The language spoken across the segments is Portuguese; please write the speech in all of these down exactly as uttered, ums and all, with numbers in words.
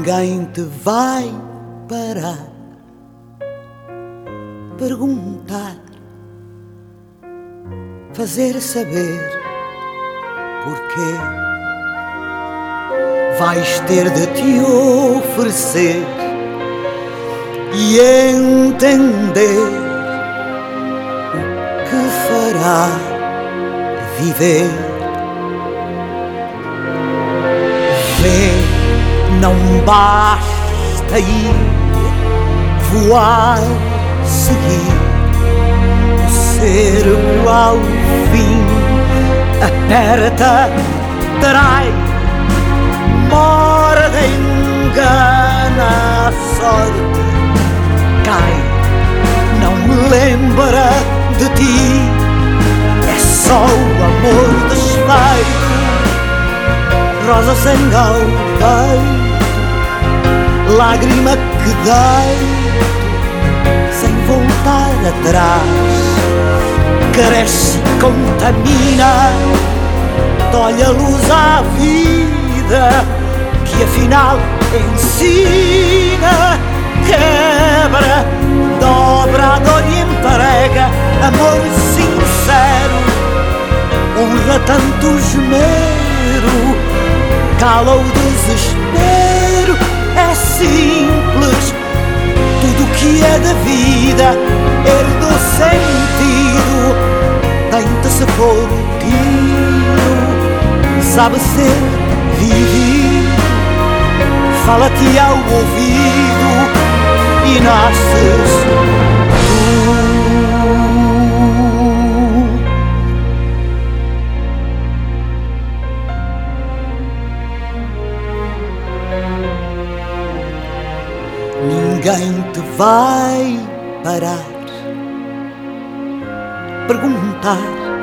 Ninguém te vai parar, perguntar, fazer saber porquê. Vais ter de te oferecer e entender o que fará viver. Vê, não basta ir, voar, seguir o cerco ao fim. Aperta, trai, morde, engana a sorte. Cai, não me lembra de ti, é só o amor desfeito. Rosa sangue ao peito, lágrima que deito, sem voltar atrás. Cresce e contamina, dói a luz à vida, que afinal ensina. Quebra, dobra a dor e entrega amor sincero. Honra tanto esmero, cala o desespero. É simples, tudo que é da vida herdou sentido. Tenta-se pôr o tiro, sabe ser vivido. Fala-te ao ouvido e nasces tu. Ninguém te vai parar, perguntar,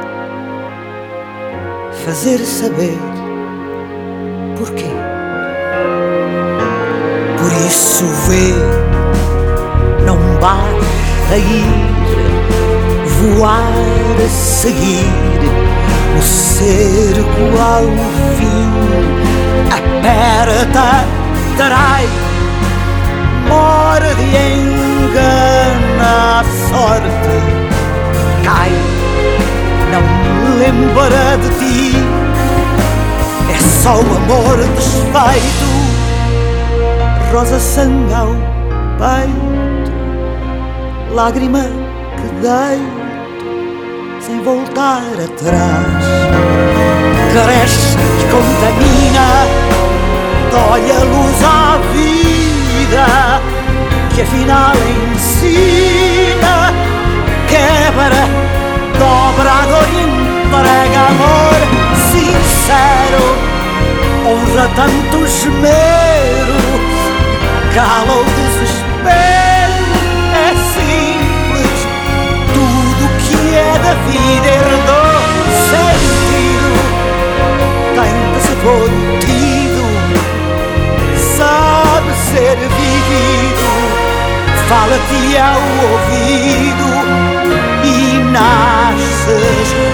fazer saber porquê. Por isso vê, não basta ir, voar, seguir o cerco ao fim. Aperta, trai, morde e engana a sorte. Cai, não me lembra de ti, é só o amor desfeito. Rosa sangue ao peito, lágrima que deito, sem voltar atrás. Cresce e contamina, dói a luz à vida, que afinal ensina. Quebra, dobra a dor e entrega amor sincero. Honra tanto esmero, cala o desespero. É simples, tudo que é da vida herdou sentido. Tenta-se pôr o tido, sabe ser vivido. Fala-te ao ouvido e nasces